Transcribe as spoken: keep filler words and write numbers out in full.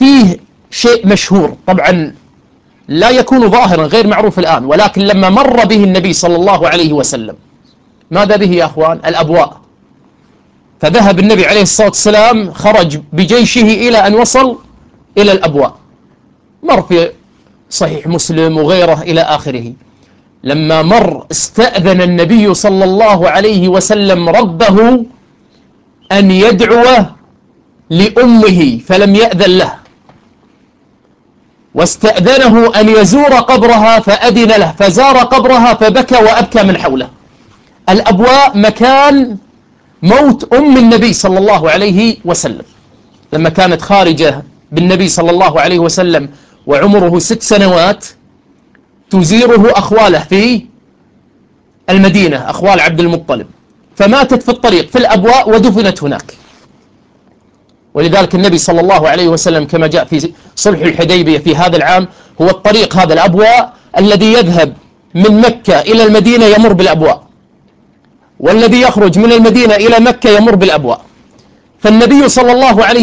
فيه شيء مشهور طبعا لا يكون ظاهرا غير معروف الآن، ولكن لما مر به النبي صلى الله عليه وسلم ماذا به يا أخوان؟ الأبواء. فذهب النبي عليه الصلاة والسلام خرج بجيشه إلى أن وصل إلى الأبواء، مر في صحيح مسلم وغيره إلى آخره. لما مر استأذن النبي صلى الله عليه وسلم ربه أن يدعو لأمه فلم يأذن له، واستأذنه أن يزور قبرها فأذن له، فزار قبرها فبكى وأبكى من حوله. الأبواء مكان موت أم النبي صلى الله عليه وسلم لما كانت خارجة بالنبي صلى الله عليه وسلم وعمره ست سنوات، تزيره أخواله في المدينة، أخوال عبد المطلب، فماتت في الطريق في الأبواء ودفنت هناك. ولذلك النبي صلى الله عليه وسلم كما جاء في صلح الحديبية في هذا العام، هو الطريق هذا الأبواء الذي يذهب من مكة إلى المدينة يمر بالأبواء، والذي يخرج من المدينة إلى مكة يمر بالأبواء. فالنبي صلى الله عليه